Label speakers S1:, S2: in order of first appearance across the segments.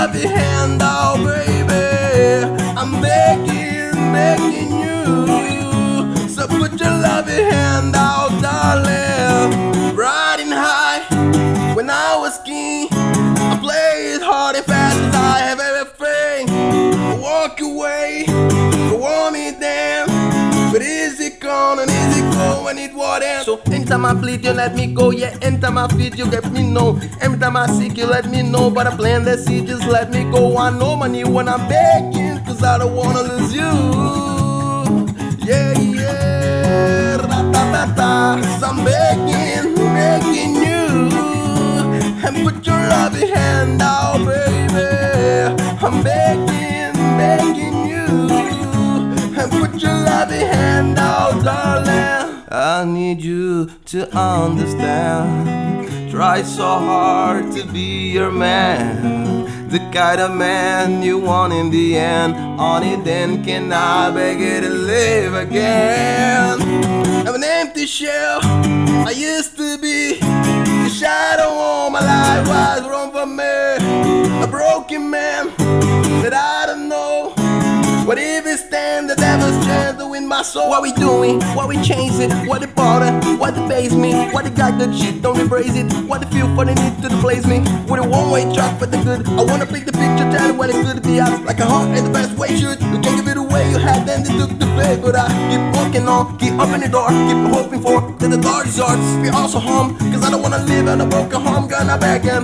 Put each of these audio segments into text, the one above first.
S1: loving hand out, baby. I'm begging you. So put your loving hand out, darling. Riding high when I was king. I played hard and fast as I have everything. I walk away, you want me damn. But is it gone and is it going? It wouldn't. So anytime I bleed, you let me go. Yeah, anytime I feed, you let me know. Every time I seek, you let me know. But I plan that seed, just let me go. I know my need when I'm begging, cause I don't wanna lose you. Yeah, yeah, ra-ta-ta-ta. Cause I'm begging you. And put your loving hand out, baby. I'm begging you. And put your loving hand out, darling. I need you to understand. Try so hard to be your man, the kind of man you want in the end. Only then can I beg you to live again. I'm an empty shell, I used to be. The shadow all my life was wrong for me. A broken man that I don't know. What if it stand the devil's chance to win my soul? What we doing? What we changing? What the bother? What the base me? What the got good shit? Don't embrace it. What the feel for the need to replace me? With a one-way track for the good. I wanna pick the picture, tell you what it's good to be out. Like a heart in the best way should. You can't give it away, you had then they took the play. But I keep walking on, keep opening the door, keep hoping for that the door is yours. Be also home, cause I don't wanna live in a broken home. Gonna beg him.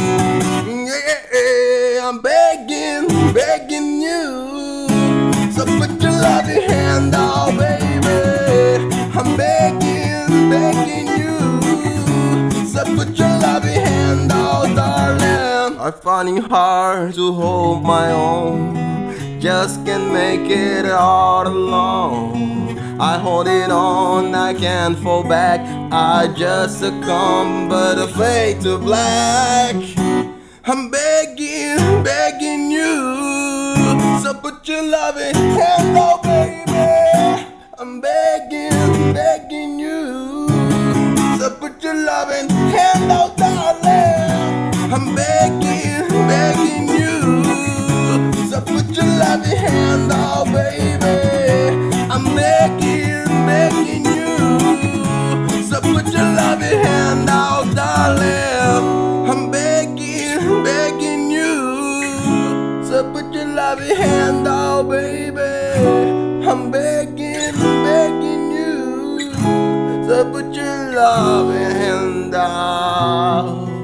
S1: Yeah, I'm begging you. So put your loving hand out, baby. I'm begging you. So put your loving hand out, darling. I find it hard to hold my own. Just can't make it all alone. I hold it on, I can't fall back. I just succumb, but I fade to black. I'm begging you. So put your loving hand out, baby. I'm begging you. So put your loving hand out, darling. I'm begging you. So put your loving hand out, baby. I'm begging you. So put your loving hand out, darling. I'm begging you. So put your loving hand out, baby. I'm begging you. So put your loving hand out.